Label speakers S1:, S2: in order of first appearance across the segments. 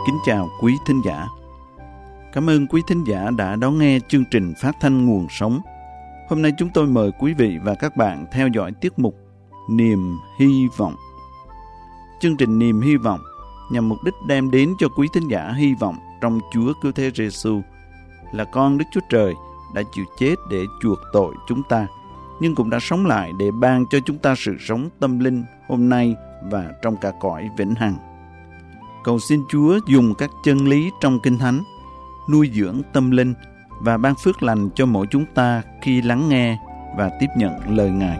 S1: Kính chào quý thính giả. Cảm ơn quý thính giả đã đón nghe chương trình phát thanh Nguồn Sống. Hôm nay chúng tôi mời quý vị và các bạn theo dõi tiết mục Niềm Hy Vọng. Chương trình Niềm Hy Vọng nhằm mục đích đem đến cho quý thính giả hy vọng trong Chúa Cứu Thế Giêsu là con Đức Chúa Trời đã chịu chết để chuộc tội chúng ta, nhưng cũng đã sống lại để ban cho chúng ta sự sống tâm linh hôm nay và trong cả cõi vĩnh hằng. Cầu xin Chúa dùng các chân lý trong Kinh Thánh nuôi dưỡng tâm linh và ban phước lành cho mỗi chúng ta khi lắng nghe và tiếp nhận lời Ngài.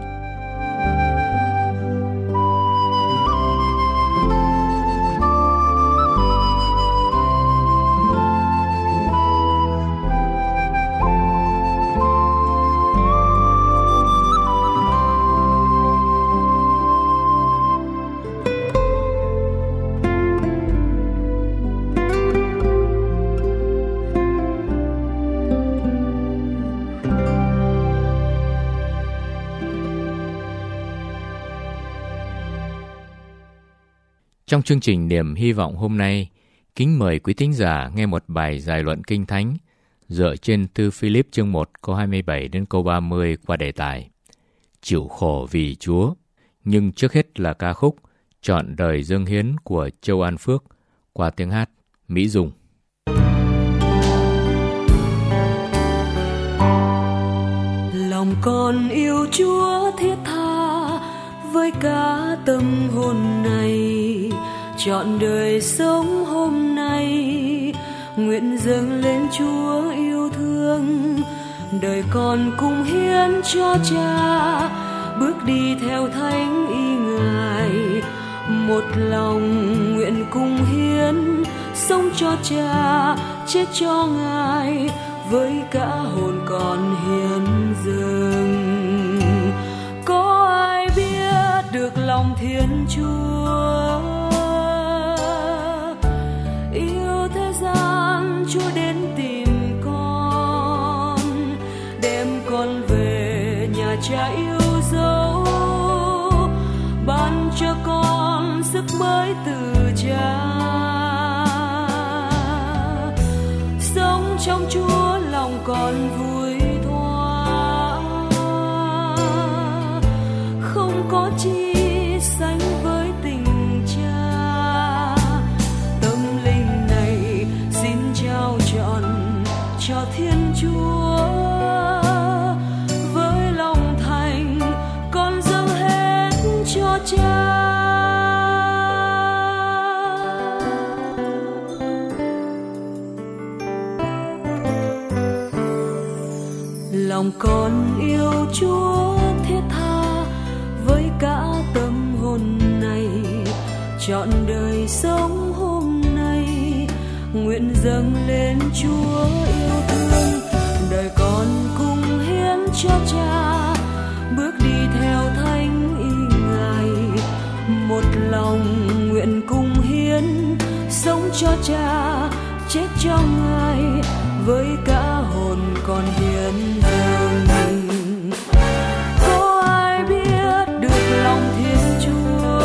S2: Trong chương trình Niềm Hy Vọng hôm nay, kính mời quý thính giả nghe một bài giải luận Kinh Thánh dựa trên thư Philip chương 1 câu 27 đến câu 30 qua đề tài Chịu khổ vì Chúa. Nhưng trước hết là ca khúc Trọn đời dâng hiến của Châu An Phước qua tiếng hát Mỹ Dung.
S3: Lòng con yêu Chúa thiết tha với cả tâm hồn này, trọn đời sống hôm nay nguyện dâng lên Chúa yêu thương. Đời con cùng hiến cho Cha, bước đi theo thánh ý Ngài. Một lòng nguyện cùng hiến, sống cho Cha, chết cho Ngài, với cả hồn con hiến dâng. Có ai biết được lòng Thiên Chúa, yêu thế gian Chúa đến tìm con, đem con về nhà Cha yêu dấu, ban cho con sức mới từ Cha. Sống trong Chúa lòng con vui thoa, không có chi sánh với tình Cha. Tâm linh này xin trao trọn cho Thiên Chúa, với lòng thành con dâng hết cho Cha. Lòng con yêu Chúa thiết tha với cả tâm hồn này, trọn đời sống hôm nay nguyện dâng lên Chúa yêu thương. Đời con cùng hiến cho Cha, bước đi theo thánh ý Ngài. Một lòng nguyện cùng hiến, sống cho Cha, chết cho Ngài, với cả hồn con hiến dâng. Có ai biết được lòng Thiên Chúa,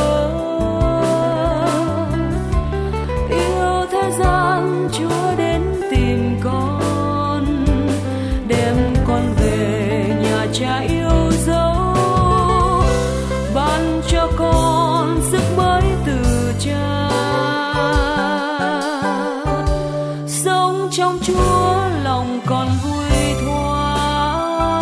S3: yêu thế gian Chúa đến tìm con, đem con về nhà Cha yêu dấu, ban cho con sức mới từ Cha. Sống trong Chúa lòng con vui thoa,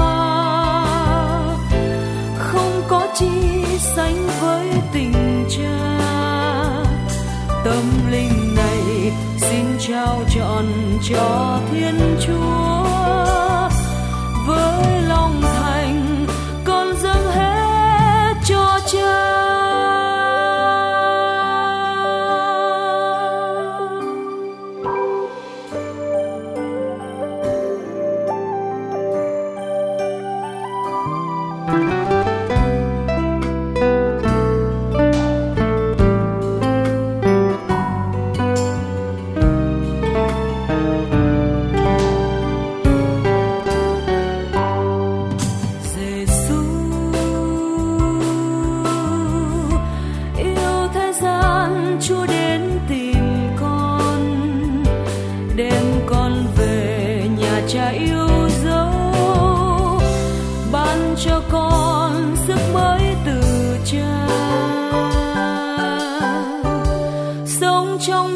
S3: không có chi sánh với tình Cha. Tâm linh này xin trao trọn cho Thiên Chúa, với lòng thành con dâng hết cho Cha.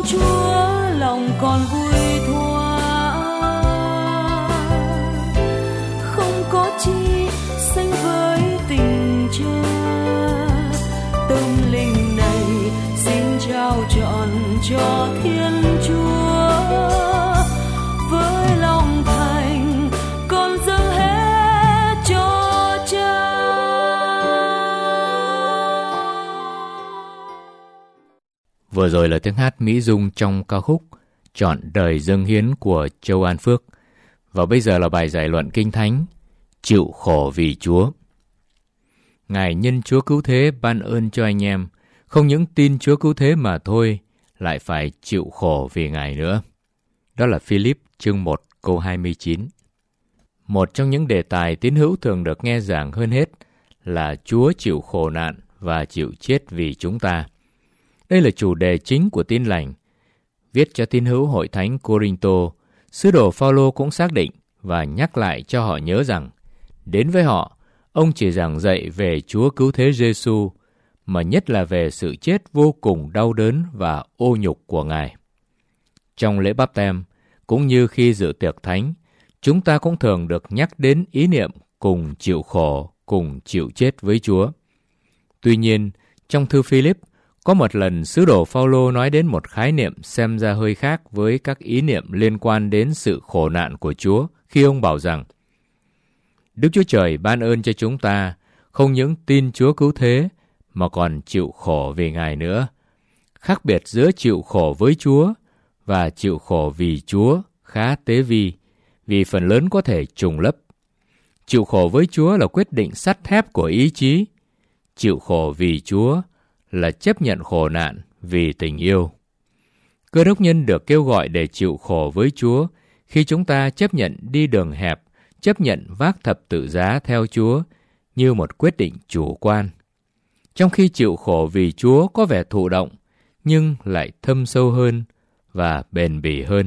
S3: Chúa lòng còn vui thoa, không có chi sánh với tình cha. Tâm linh này xin trao trọn cho Thiên Chúa, với lòng thành con dâng hết cho Cha.
S2: Vừa rồi là tiếng hát mỹ dung trong ca khúc Trọn đời dâng hiến của Châu An Phước. Và bây giờ là bài giải luận Kinh Thánh Chịu khổ vì Chúa. Ngài nhân Chúa cứu thế ban ơn cho anh em, không những tin Chúa cứu thế mà thôi, lại phải chịu khổ vì Ngài nữa. Đó là Philip chương 1 câu 29. Một trong những đề tài tín hữu thường được nghe giảng hơn hết là Chúa chịu khổ nạn và chịu chết vì chúng ta. Đây là chủ đề chính của Tin Lành. Viết cho tín hữu hội thánh Cô-rinh-tô, sứ đồ Phao-lô cũng xác định và nhắc lại cho họ nhớ rằng, đến với họ, ông chỉ giảng dạy về Chúa cứu thế Giê-xu, mà nhất là về sự chết vô cùng đau đớn và ô nhục của Ngài. Trong lễ báp têm, cũng như khi dự tiệc thánh, chúng ta cũng thường được nhắc đến ý niệm cùng chịu khổ, cùng chịu chết với Chúa. Tuy nhiên, trong thư Philip, có một lần sứ đồ Phao-lô nói đến một khái niệm xem ra hơi khác với các ý niệm liên quan đến sự khổ nạn của Chúa khi ông bảo rằng Đức Chúa Trời ban ơn cho chúng ta không những tin Chúa cứu thế mà còn chịu khổ vì Ngài nữa. Khác biệt giữa chịu khổ với Chúa và chịu khổ vì Chúa khá tế vi, vì phần lớn có thể trùng lấp. Chịu khổ với Chúa là quyết định sắt thép của ý chí. Chịu khổ vì Chúa là chấp nhận khổ nạn vì tình yêu. Cơ đốc nhân được kêu gọi để chịu khổ với Chúa khi chúng ta chấp nhận đi đường hẹp, chấp nhận vác thập tự giá theo Chúa như một quyết định chủ quan. Trong khi chịu khổ vì Chúa có vẻ thụ động, nhưng lại thâm sâu hơn và bền bỉ hơn.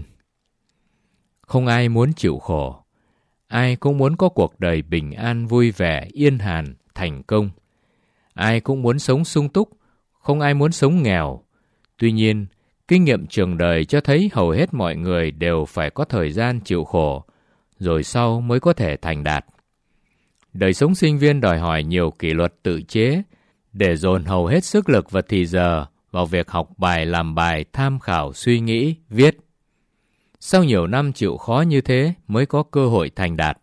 S2: Không ai muốn chịu khổ. Ai cũng muốn có cuộc đời bình an, vui vẻ, yên hàn, thành công. Ai cũng muốn sống sung túc, không ai muốn sống nghèo. Tuy nhiên, kinh nghiệm trường đời cho thấy hầu hết mọi người đều phải có thời gian chịu khổ, rồi sau mới có thể thành đạt. Đời sống sinh viên đòi hỏi nhiều kỷ luật tự chế, để dồn hầu hết sức lực và thì giờ vào việc học bài, làm bài, tham khảo, suy nghĩ, viết. Sau nhiều năm chịu khó như thế mới có cơ hội thành đạt.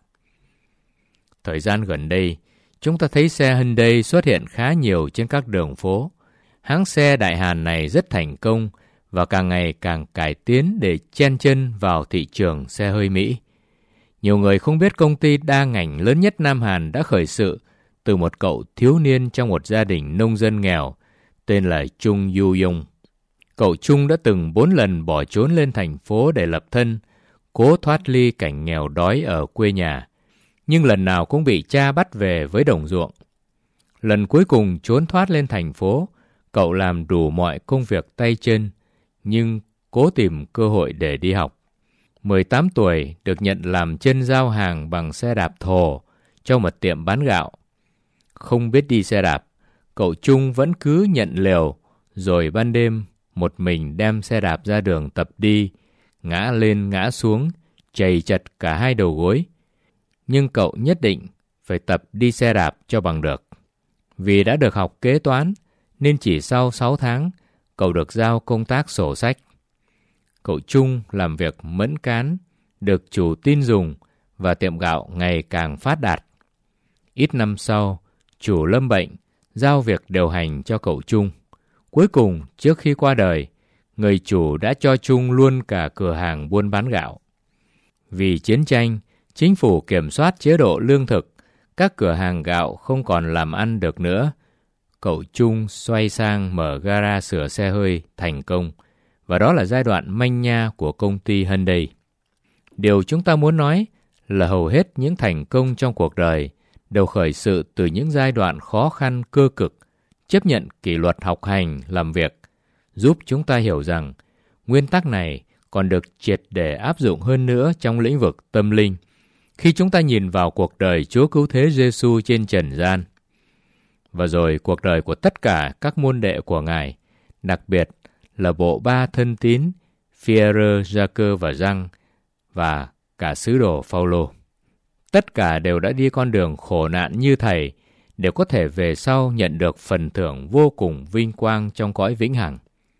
S2: Thời gian gần đây, chúng ta thấy xe Hyundai xuất hiện khá nhiều trên các đường phố. Hãng xe Đại Hàn này rất thành công và càng ngày càng cải tiến để chen chân vào thị trường xe hơi Mỹ. Nhiều người không biết công ty đa ngành lớn nhất Nam Hàn đã khởi sự từ một cậu thiếu niên trong một gia đình nông dân nghèo tên là Chung Yu-yong. Cậu Chung đã từng 4 lần bỏ trốn lên thành phố để lập thân, cố thoát ly cảnh nghèo đói ở quê nhà, nhưng lần nào cũng bị cha bắt về với đồng ruộng. Lần cuối cùng trốn thoát lên thành phố, cậu làm đủ mọi công việc tay chân, nhưng cố tìm cơ hội để đi học. 18 tuổi được nhận làm chân giao hàng bằng xe đạp thồ cho một tiệm bán gạo. Không biết đi xe đạp, cậu Chung vẫn cứ nhận lều, rồi ban đêm một mình đem xe đạp ra đường tập đi, ngã lên ngã xuống, chầy chật cả hai đầu gối. Nhưng cậu nhất định phải tập đi xe đạp cho bằng được. Vì đã được học kế toán, nên chỉ sau 6 tháng, cậu được giao công tác sổ sách. Cậu Chung làm việc mẫn cán, được chủ tin dùng và tiệm gạo ngày càng phát đạt. Ít năm sau, chủ lâm bệnh, giao việc điều hành cho cậu Chung. Cuối cùng, trước khi qua đời, người chủ đã cho Chung luôn cả cửa hàng buôn bán gạo. Vì chiến tranh, chính phủ kiểm soát chế độ lương thực, các cửa hàng gạo không còn làm ăn được nữa. Cậu Chung xoay sang mở gara sửa xe hơi thành công, và đó là giai đoạn manh nha của công ty Hyundai. Điều chúng ta muốn nói là hầu hết những thành công trong cuộc đời đều khởi sự từ những giai đoạn khó khăn cơ cực, chấp nhận kỷ luật học hành, làm việc, giúp chúng ta hiểu rằng nguyên tắc này còn được triệt để áp dụng hơn nữa trong lĩnh vực tâm linh khi chúng ta nhìn vào cuộc đời Chúa Cứu Thế Giê-xu trên trần gian. Và rồi cuộc đời của tất cả các môn đệ của Ngài, đặc biệt là bộ ba thân tín Phi-e-rơ, Gia-cơ và Giăng và cả sứ đồ Phao-lô. Tất cả đều đã đi con đường khổ nạn như thầy để có thể về sau nhận được phần thưởng vô cùng vinh quang trong cõi vĩnh hằng.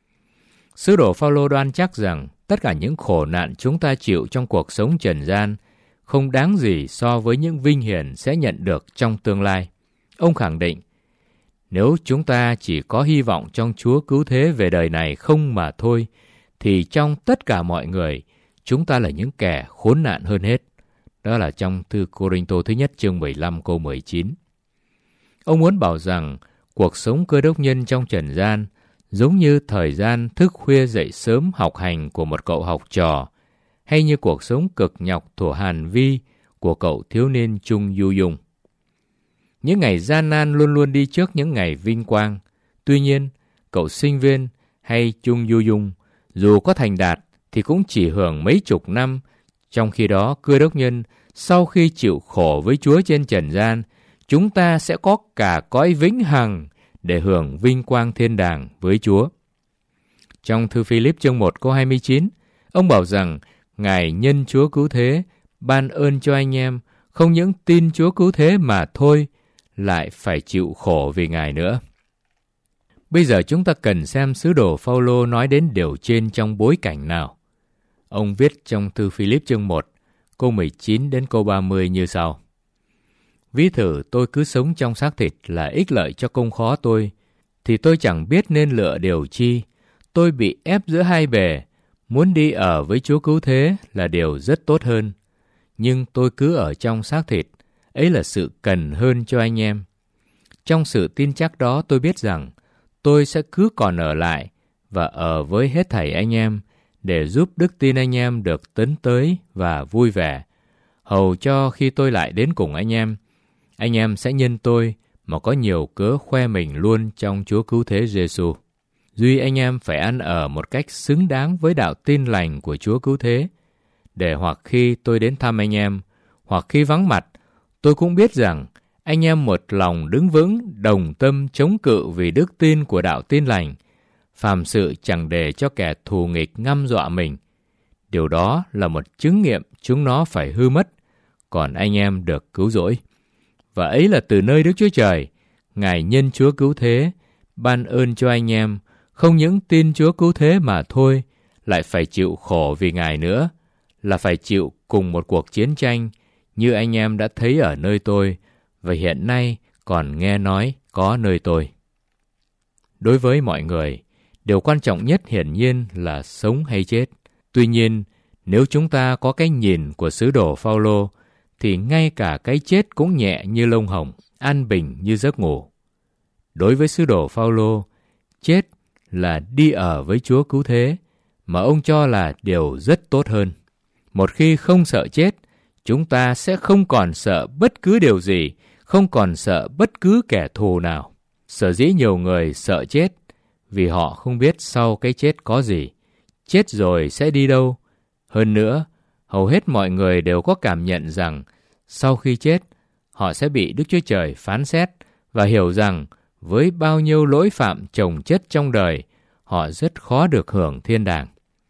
S2: Sứ đồ Phao-lô đoan chắc rằng tất cả những khổ nạn chúng ta chịu trong cuộc sống trần gian không đáng gì so với những vinh hiển sẽ nhận được trong tương lai. Ông khẳng định, nếu chúng ta chỉ có hy vọng trong Chúa cứu thế về đời này không mà thôi, thì trong tất cả mọi người, chúng ta là những kẻ khốn nạn hơn hết. Đó là trong thư Cô-rinh-tô thứ nhất chương 15 câu 19. Ông muốn bảo rằng cuộc sống cơ đốc nhân trong trần gian giống như thời gian thức khuya dậy sớm học hành của một cậu học trò, hay như cuộc sống cực nhọc thuở Hàn Vi của cậu thiếu niên Chung Du Dung. Những ngày gian nan luôn luôn đi trước những ngày vinh quang. Tuy nhiên, cậu sinh viên hay Chung Du Dung dù có thành đạt thì cũng chỉ hưởng mấy chục năm, trong khi đó cơ đốc nhân sau khi chịu khổ với Chúa trên trần gian, chúng ta sẽ có cả cõi vĩnh hằng để hưởng vinh quang thiên đàng với Chúa. Trong thư Philip chương 1 câu 29, ông bảo rằng Ngài nhân Chúa cứu thế ban ơn cho anh em không những tin Chúa cứu thế mà thôi, lại phải chịu khổ vì Ngài nữa. Bây giờ chúng ta cần xem sứ đồ Phao-lô nói đến điều trên trong bối cảnh nào. Ông viết trong thư Philip chương 1, câu 19 đến câu 30 như sau. Ví thử tôi cứ sống trong xác thịt là ích lợi cho công khó tôi, thì tôi chẳng biết nên lựa điều chi. Tôi bị ép giữa hai bề, muốn đi ở với Chúa cứu thế là điều rất tốt hơn. Nhưng tôi cứ ở trong xác thịt, ấy là sự cần hơn cho anh em. Trong sự tin chắc đó tôi biết rằng tôi sẽ cứ còn ở lại và ở với hết thảy anh em để giúp đức tin anh em được tấn tới và vui vẻ, hầu cho khi tôi lại đến cùng anh em sẽ nhân tôi mà có nhiều cớ khoe mình luôn trong Chúa cứu thế Giêsu. Duy anh em phải ăn ở một cách xứng đáng với đạo tin lành của Chúa cứu thế, để hoặc khi tôi đến thăm anh em, hoặc khi vắng mặt, tôi cũng biết rằng anh em một lòng đứng vững, đồng tâm chống cự vì đức tin của đạo tin lành, phàm sự chẳng để cho kẻ thù nghịch ngăm dọa mình. Điều đó là một chứng nghiệm chúng nó phải hư mất, còn anh em được cứu rỗi. Và ấy là từ nơi Đức Chúa Trời, Ngài nhân Chúa cứu thế, ban ơn cho anh em, không những tin Chúa cứu thế mà thôi, lại phải chịu khổ vì Ngài nữa, là phải chịu cùng một cuộc chiến tranh, như anh em đã thấy ở nơi tôi, và hiện nay còn nghe nói có nơi tôi. Đối với mọi người, điều quan trọng nhất hiển nhiên là sống hay chết. Tuy nhiên, nếu chúng ta có cái nhìn của sứ đồ Phao-lô, thì ngay cả cái chết cũng nhẹ như lông hồng, an bình như giấc ngủ. Đối với sứ đồ Phao-lô, chết là đi ở với Chúa cứu thế, mà ông cho là điều rất tốt hơn. Một khi không sợ chết, chúng ta sẽ không còn sợ bất cứ điều gì, không còn sợ bất cứ kẻ thù nào. Sở dĩ nhiều người sợ chết, vì họ không biết sau cái chết có gì, chết rồi sẽ đi đâu. Hơn nữa, hầu hết mọi người đều có cảm nhận rằng sau khi chết, họ sẽ bị Đức Chúa Trời phán xét và hiểu rằng với bao nhiêu lỗi phạm chồng chất trong đời, họ rất khó được hưởng thiên đàng.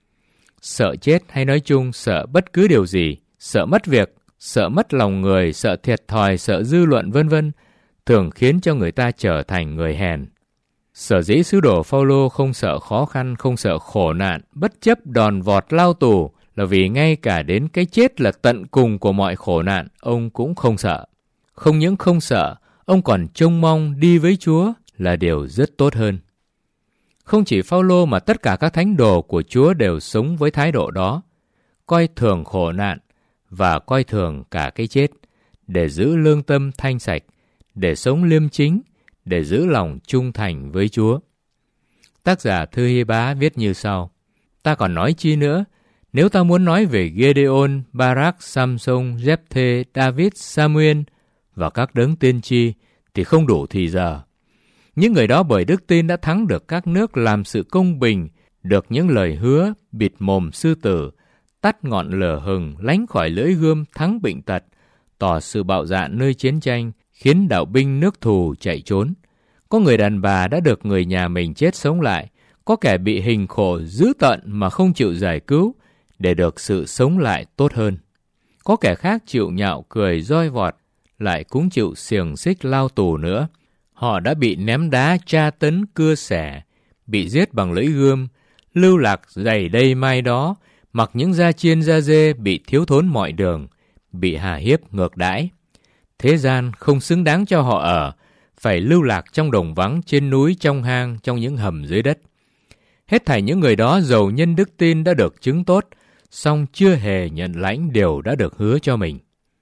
S2: Sợ chết hay nói chung sợ bất cứ điều gì, sợ mất việc, sợ mất lòng người, sợ thiệt thòi, sợ dư luận vân vân, thường khiến cho người ta trở thành người hèn. Sở dĩ sứ đồ Phao-lô không sợ khó khăn, không sợ khổ nạn, bất chấp đòn vọt lao tù, là vì ngay cả đến cái chết là tận cùng của mọi khổ nạn, ông cũng không sợ. Không những không sợ, ông còn trông mong đi với Chúa là điều rất tốt hơn. Không chỉ Phao-lô mà tất cả các thánh đồ của Chúa đều sống với thái độ đó, coi thường khổ nạn và coi thường cả cái chết, để giữ lương tâm thanh sạch, để sống liêm chính, để giữ lòng trung thành với Chúa. Tác giả thư Hy-bá viết như sau: Ta còn nói chi nữa, nếu ta muốn nói về Gideon, Barak, Samson, Jephthê, David, Samuel và các đấng tiên tri thì không đủ thì giờ. Những người đó bởi đức tin đã thắng được các nước, làm sự công bình, được những lời hứa, bịt mồm sư tử, tắt ngọn lửa hừng, lánh khỏi lưỡi gươm, thắng bệnh tật, tỏ sự bạo dạn nơi chiến tranh, khiến đạo binh nước thù chạy trốn. Có người đàn bà đã được người nhà mình chết sống lại, Có kẻ bị hình khổ dữ tợn mà không chịu giải cứu để được sự sống lại tốt hơn. Có kẻ khác chịu nhạo cười roi vọt, lại cũng chịu xiềng xích lao tù nữa. Họ đã bị ném đá tra tấn cưa xẻ, bị giết bằng lưỡi gươm, lưu lạc giày đây mai đó, mặc những da chiên da dê, bị thiếu thốn mọi đường, bị hà hiếp ngược đãi. Thế gian không xứng đáng cho họ ở, phải lưu lạc trong đồng vắng, trên núi, trong hang, trong những hầm dưới đất. Hết thảy những người đó giàu nhân đức tin đã được chứng tốt, song chưa hề nhận lãnh điều đã được hứa cho mình.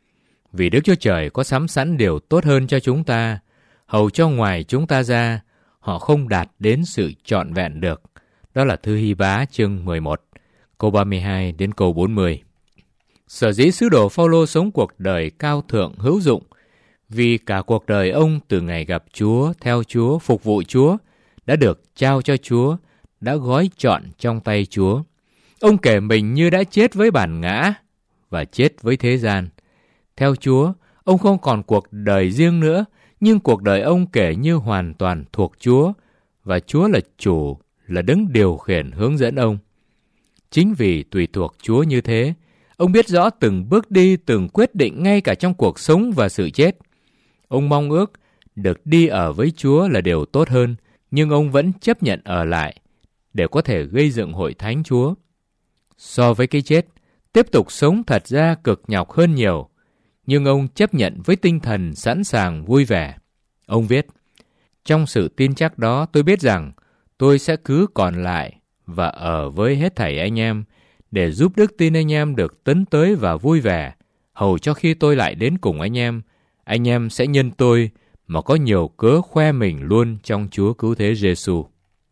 S2: Vì Đức Chúa Trời có sắm sẵn điều tốt hơn cho chúng ta, hầu cho ngoài chúng ta ra, họ không đạt đến sự trọn vẹn được. Đó là thư Hy-bá chương 11, câu 32 đến câu 40. Sở dĩ sứ đồ Phao-lô sống cuộc đời cao thượng hữu dụng, vì cả cuộc đời ông từ ngày gặp Chúa, theo Chúa, phục vụ Chúa, đã được trao cho Chúa, đã gói trọn trong tay Chúa. Ông kể mình như đã chết với bản ngã và chết với thế gian. Theo Chúa, ông không còn cuộc đời riêng nữa, nhưng cuộc đời ông kể như hoàn toàn thuộc Chúa, và Chúa là chủ, là đấng điều khiển hướng dẫn ông. Chính vì tùy thuộc Chúa như thế, ông biết rõ từng bước đi, từng quyết định ngay cả trong cuộc sống và sự chết. Ông mong ước được đi ở với Chúa là điều tốt hơn, nhưng ông vẫn chấp nhận ở lại để có thể gây dựng hội thánh Chúa. So với cái chết, tiếp tục sống thật ra cực nhọc hơn nhiều, nhưng ông chấp nhận với tinh thần sẵn sàng vui vẻ. Ông viết, trong sự tin chắc đó tôi biết rằng tôi sẽ cứ còn lại và ở với hết thảy anh em để giúp đức tin anh em được tấn tới và vui vẻ, hầu cho khi tôi lại đến cùng anh em sẽ nhân tôi mà có nhiều cớ khoe mình luôn trong Chúa Cứu Thế Giêsu.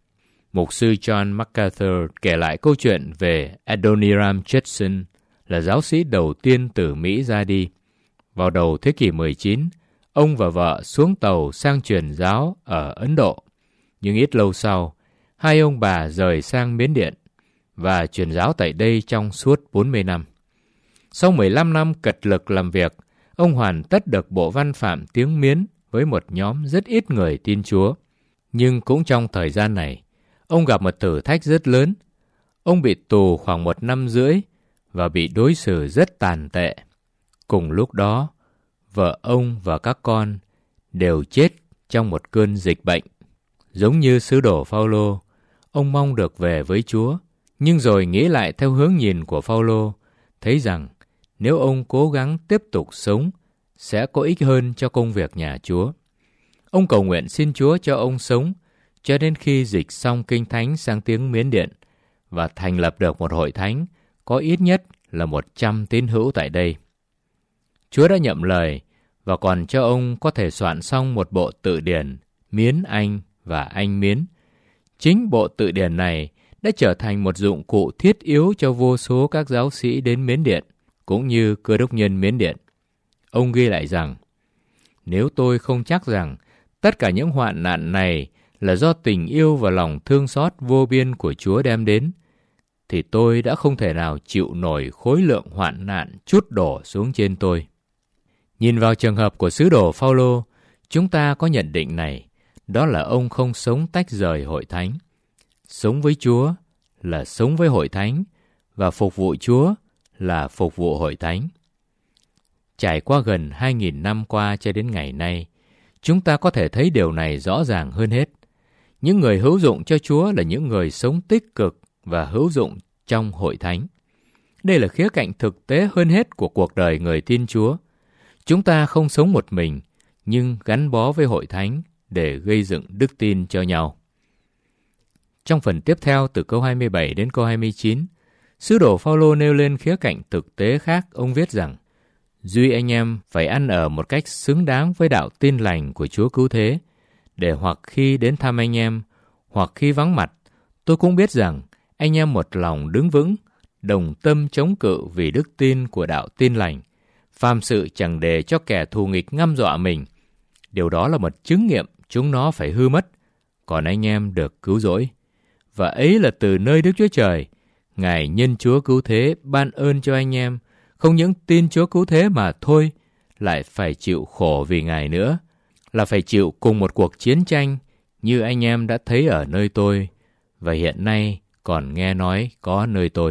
S2: Mục sư John MacArthur kể lại câu chuyện về Adoniram Judson, là giáo sĩ đầu tiên từ Mỹ ra đi. Vào đầu thế kỷ 19, ông và vợ xuống tàu sang truyền giáo ở Ấn Độ. Nhưng ít lâu sau, hai ông bà rời sang Miến Điện và truyền giáo tại đây trong suốt 40 năm. Sau 15 năm cật lực làm việc, ông hoàn tất được bộ văn phạm tiếng Miến với một nhóm rất ít người tin Chúa. Nhưng cũng trong thời gian này, ông gặp một thử thách rất lớn. Ông bị tù khoảng 1 năm rưỡi và bị đối xử rất tàn tệ. Cùng lúc đó, vợ ông và các con đều chết trong một cơn dịch bệnh. Giống như sứ đồ Phao-lô, ông mong được về với Chúa, nhưng rồi nghĩ lại theo hướng nhìn của Phao-lô, thấy rằng nếu ông cố gắng tiếp tục sống, sẽ có ích hơn cho công việc nhà Chúa. Ông cầu nguyện xin Chúa cho ông sống, cho đến khi dịch xong Kinh Thánh sang tiếng Miến Điện và thành lập được một hội thánh có ít nhất là 100 tín hữu tại đây. Chúa đã nhậm lời và còn cho ông có thể soạn xong một bộ tự điển Miến Anh và Anh Miến. Chính bộ tự điển này đã trở thành một dụng cụ thiết yếu cho vô số các giáo sĩ đến Miến Điện, cũng như Cơ đốc nhân Miến Điện. Ông ghi lại rằng, nếu tôi không chắc rằng tất cả những hoạn nạn này là do tình yêu và lòng thương xót vô biên của Chúa đem đến, thì tôi đã không thể nào chịu nổi khối lượng hoạn nạn trút đổ xuống trên tôi. Nhìn vào trường hợp của sứ đồ Phao-lô, chúng ta có nhận định này, đó là ông không sống tách rời hội thánh. Sống với Chúa là sống với hội thánh, và phục vụ Chúa là phục vụ hội thánh. Trải qua gần 2.000 năm qua cho đến ngày nay, chúng ta có thể thấy điều này rõ ràng hơn hết. Những người hữu dụng cho Chúa là những người sống tích cực và hữu dụng trong hội thánh. Đây là khía cạnh thực tế hơn hết của cuộc đời người tin Chúa. Chúng ta không sống một mình, nhưng gắn bó với hội thánh để gây dựng đức tin cho nhau. Trong phần tiếp theo từ câu 27 đến câu 29, sứ đồ Phao-lô nêu lên khía cạnh thực tế khác. Ông viết rằng, duy anh em phải ăn ở một cách xứng đáng với đạo tin lành của Chúa Cứu Thế, để hoặc khi đến thăm anh em, hoặc khi vắng mặt, tôi cũng biết rằng anh em một lòng đứng vững, đồng tâm chống cự vì đức tin của đạo tin lành, phàm sự chẳng để cho kẻ thù nghịch ngăm dọa mình. Điều đó là một chứng nghiệm chúng nó phải hư mất, còn anh em được cứu rỗi. Và ấy là từ nơi Đức Chúa Trời, Ngài nhân Chúa Cứu Thế ban ơn cho anh em, không những tin Chúa Cứu Thế mà thôi, lại phải chịu khổ vì Ngài nữa, là phải chịu cùng một cuộc chiến tranh như anh em đã thấy ở nơi tôi, và hiện nay còn nghe nói có nơi tôi.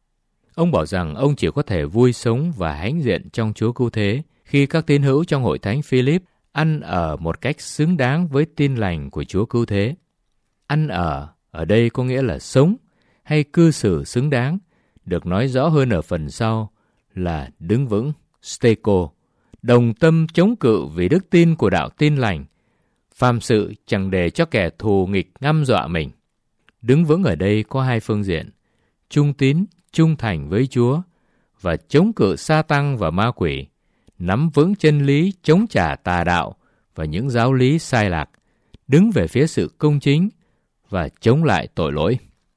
S2: Ông bảo rằng ông chỉ có thể vui sống và hãnh diện trong Chúa Cứu Thế khi các tín hữu trong hội thánh Philip ăn ở một cách xứng đáng với tin lành của Chúa Cứu Thế. Ăn ở đây có nghĩa là sống hay cư xử xứng đáng, được nói rõ hơn ở phần sau là đứng vững, steko, đồng tâm chống cự vì đức tin của đạo tin lành, phàm sự chẳng để cho kẻ thù nghịch ngăm dọa mình. Đứng vững ở đây có hai phương diện: trung tín, trung thành với Chúa, và chống cự Sa-tăng và ma quỷ, nắm vững chân lý, chống trả tà đạo và những giáo lý sai lạc, đứng về phía sự công chính và chống lại tội lỗi.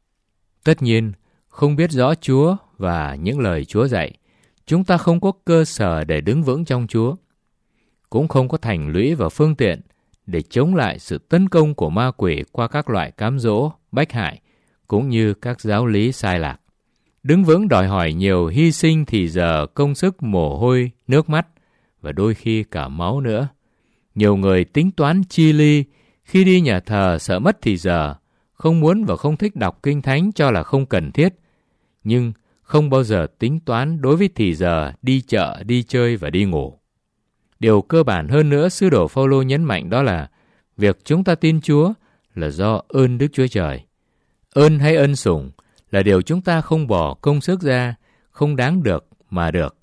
S2: Tất nhiên, không biết rõ Chúa và những lời Chúa dạy, chúng ta không có cơ sở để đứng vững trong Chúa, cũng không có thành lũy và phương tiện để chống lại sự tấn công của ma quỷ qua các loại cám dỗ, bách hại, cũng như các giáo lý sai lạc. Đứng vững đòi hỏi nhiều hy sinh thì giờ, công sức, mồ hôi, nước mắt và đôi khi cả máu nữa. Nhiều người tính toán chi ly, khi đi nhà thờ sợ mất thì giờ, không muốn và không thích đọc kinh thánh cho là không cần thiết, nhưng không bao giờ tính toán đối với thì giờ đi chợ, đi chơi và đi ngủ. Điều cơ bản hơn nữa, sứ đồ Phao-lô nhấn mạnh đó là việc chúng ta tin Chúa là do ơn Đức Chúa Trời. Ơn hay ân sủng là điều chúng ta không bỏ công sức ra, không đáng được mà được.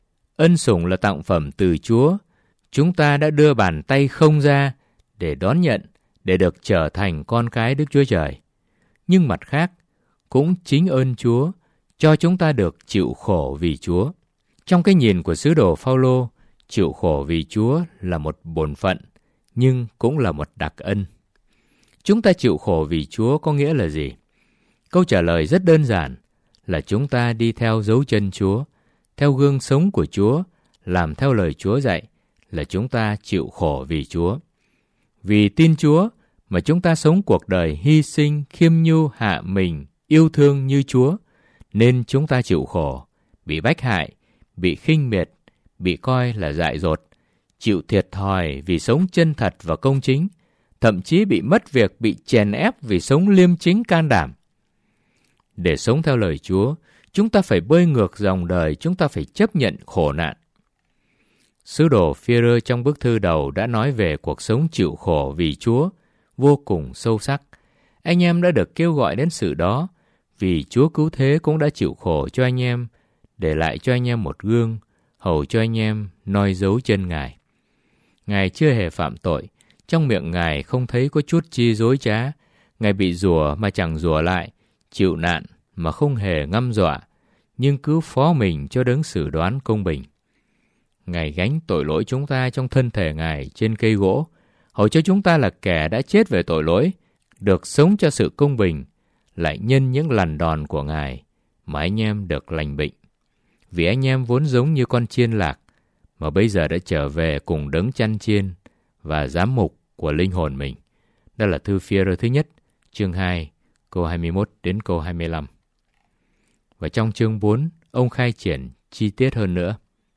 S2: Ân sủng là tặng phẩm từ Chúa. Chúng ta đã đưa bàn tay không ra để đón nhận, để được trở thành con cái Đức Chúa Trời. Nhưng mặt khác, cũng chính ơn Chúa cho chúng ta được chịu khổ vì Chúa. Trong cái nhìn của sứ đồ Phao-lô, chịu khổ vì Chúa là một bổn phận, nhưng cũng là một đặc ân. Chúng ta chịu khổ vì Chúa có nghĩa là gì? Câu trả lời rất đơn giản là chúng ta đi theo dấu chân Chúa, theo gương sống của Chúa, làm theo lời Chúa dạy, là chúng ta chịu khổ vì Chúa. Vì tin Chúa mà chúng ta sống cuộc đời hy sinh, khiêm nhu, hạ mình, yêu thương như Chúa, nên chúng ta chịu khổ, bị bách hại, bị khinh miệt, bị coi là dại dột, chịu thiệt thòi vì sống chân thật và công chính, thậm chí bị mất việc, bị chèn ép vì sống liêm chính can đảm. Để sống theo lời Chúa, chúng ta phải bơi ngược dòng đời, chúng ta phải chấp nhận khổ nạn. Sứ đồ Phi-e-rơ trong bức thư đầu đã nói về cuộc sống chịu khổ vì Chúa vô cùng sâu sắc. Anh em đã được kêu gọi đến sự đó, vì Chúa Cứu Thế cũng đã chịu khổ cho anh em, để lại cho anh em một gương, hầu cho anh em noi dấu chân Ngài. Ngài chưa hề phạm tội, trong miệng Ngài không thấy có chút chi dối trá. Ngài bị rủa mà chẳng rủa lại, chịu nạn mà không hề ngăm dọa, nhưng cứ phó mình cho đấng xử đoán công bình. Ngài gánh tội lỗi chúng ta trong thân thể Ngài trên cây gỗ, hầu cho chúng ta là kẻ đã chết về tội lỗi, được sống cho sự công bình, lại nhân những lần đòn của Ngài mà anh em được lành bệnh. Vì anh em vốn giống như con chiên lạc, mà bây giờ đã trở về cùng đấng chăn chiên và giám mục của linh hồn mình. Đó là thư Phi-e-rơ thứ nhất, chương 2, câu 21 đến câu 25. Và trong chương 4, ông khai triển chi tiết hơn nữa.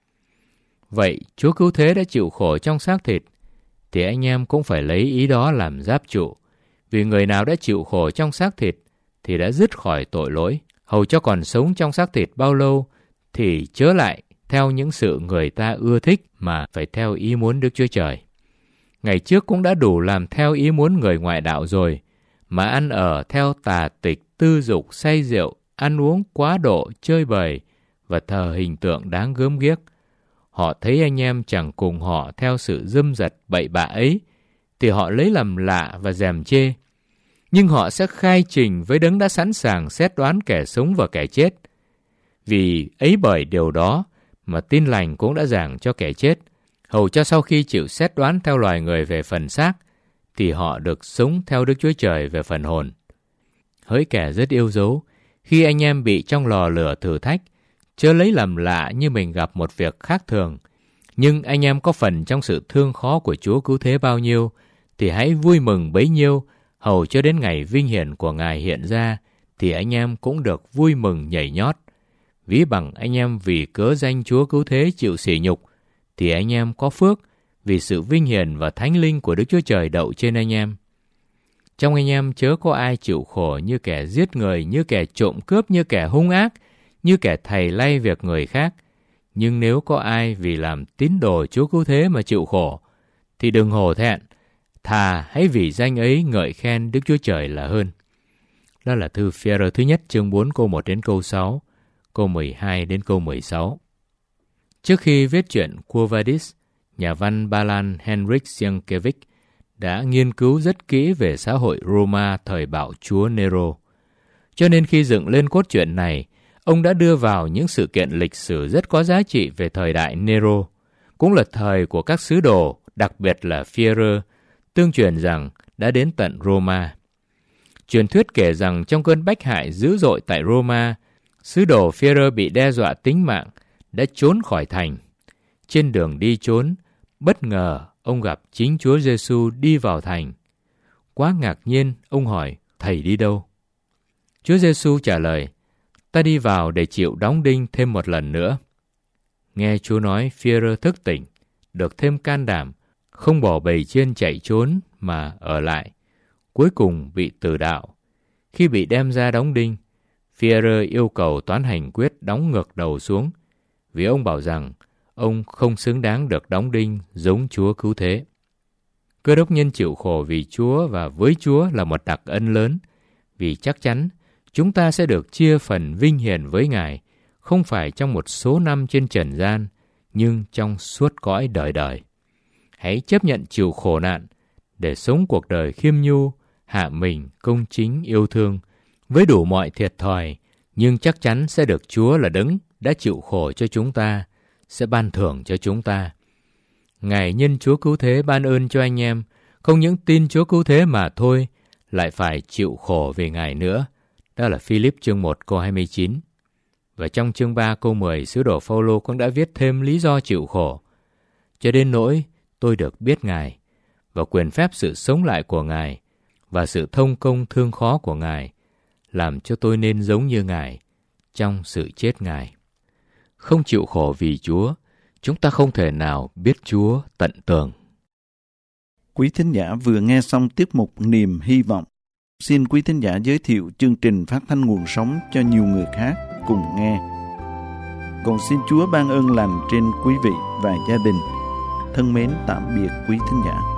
S2: Vậy Chúa Cứu Thế đã chịu khổ trong xác thịt, thì anh em cũng phải lấy ý đó làm giáp trụ. Vì người nào đã chịu khổ trong xác thịt thì đã dứt khỏi tội lỗi, hầu cho còn sống trong xác thịt bao lâu thì chớ lại theo những sự người ta ưa thích, mà phải theo ý muốn Đức Chúa Trời. Ngày trước cũng đã đủ làm theo ý muốn người ngoại đạo rồi, mà ăn ở theo tà tịch, tư dục, say rượu, ăn uống quá độ, chơi bời và thờ hình tượng đáng gớm ghiếc. Họ thấy anh em chẳng cùng họ theo sự dâm dật bậy bạ ấy, thì họ lấy làm lạ và gièm chê. Nhưng họ sẽ khai trình với đấng đã sẵn sàng xét đoán kẻ sống và kẻ chết. Vì ấy bởi điều đó mà tin lành cũng đã giảng cho kẻ chết, hầu cho sau khi chịu xét đoán theo loài người về phần xác, thì họ được sống theo Đức Chúa Trời về phần hồn. Hỡi kẻ rất yêu dấu, khi anh em bị trong lò lửa thử thách, chớ lấy làm lạ như mình gặp một việc khác thường. Nhưng anh em có phần trong sự thương khó của Chúa Cứu Thế bao nhiêu, thì hãy vui mừng bấy nhiêu, hầu cho đến ngày vinh hiển của Ngài hiện ra, thì anh em cũng được vui mừng nhảy nhót. Ví bằng anh em vì cớ danh Chúa Cứu Thế chịu sỉ nhục, thì anh em có phước vì sự vinh hiển và thánh linh của Đức Chúa Trời đậu trên anh em. Trong anh em chớ có ai chịu khổ như kẻ giết người, như kẻ trộm cướp, như kẻ hung ác, như kẻ thầy lay việc người khác. Nhưng nếu có ai vì làm tín đồ Chúa Cứu Thế mà chịu khổ, thì đừng hổ thẹn, thà hãy vì danh ấy ngợi khen Đức Chúa Trời là hơn. Đó là thư Phi-e-rơ thứ nhất chương 4 câu 1 đến câu 6, câu 12 đến câu 16. Trước khi viết truyện Quo Vadis, nhà văn Ba Lan Henryk Sienkiewicz đã nghiên cứu rất kỹ về xã hội Roma thời bạo chúa Nero. Cho nên khi dựng lên cốt truyện này, ông đã đưa vào những sự kiện lịch sử rất có giá trị về thời đại Nero, cũng là thời của các sứ đồ, đặc biệt là Phi-e-rơ, tương truyền rằng đã đến tận Roma. Truyền thuyết kể rằng trong cơn bách hại dữ dội tại Roma, sứ đồ Phi-e-rơ bị đe dọa tính mạng, đã trốn khỏi thành. Trên đường đi trốn, bất ngờ ông gặp chính Chúa Giêsu đi vào thành. Quá ngạc nhiên, ông hỏi, Thầy đi đâu? Chúa Giêsu trả lời, ta đi vào để chịu đóng đinh thêm một lần nữa. Nghe Chúa nói, Phi-e-rơ thức tỉnh, được thêm can đảm, không bỏ bầy chiên chạy trốn mà ở lại. Cuối cùng bị tử đạo. Khi bị đem ra đóng đinh, Phi-e-rơ yêu cầu toán hành quyết đóng ngược đầu xuống, vì ông bảo rằng ông không xứng đáng được đóng đinh giống Chúa Cứu Thế. Cơ đốc nhân chịu khổ vì Chúa và với Chúa là một đặc ân lớn, vì chắc chắn chúng ta sẽ được chia phần vinh hiển với Ngài, không phải trong một số năm trên trần gian, nhưng trong suốt cõi đời đời. Hãy chấp nhận chịu khổ nạn để sống cuộc đời khiêm nhu, hạ mình, công chính, yêu thương, với đủ mọi thiệt thòi, nhưng chắc chắn sẽ được Chúa là đấng đã chịu khổ cho chúng ta, sẽ ban thưởng cho chúng ta. Ngài nhân Chúa Cứu Thế ban ơn cho anh em, không những tin Chúa Cứu Thế mà thôi, lại phải chịu khổ vì Ngài nữa. Đó là Philip chương 1 câu 29. Và trong chương 3 câu 10, sứ đồ Phao-lô cũng đã viết thêm lý do chịu khổ. Cho đến nỗi tôi được biết Ngài, và quyền phép sự sống lại của Ngài, và sự thông công thương khó của Ngài, làm cho tôi nên giống như Ngài trong sự chết Ngài. Không chịu khổ vì Chúa, chúng ta không thể nào biết Chúa tận tường.
S1: Quý thính giả vừa nghe xong tiết mục Niềm Hy Vọng. Xin quý thính giả giới thiệu chương trình phát thanh nguồn sống cho nhiều người khác cùng nghe. Còn xin Chúa ban ơn lành trên quý vị và gia đình. Thân mến tạm biệt quý thính giả.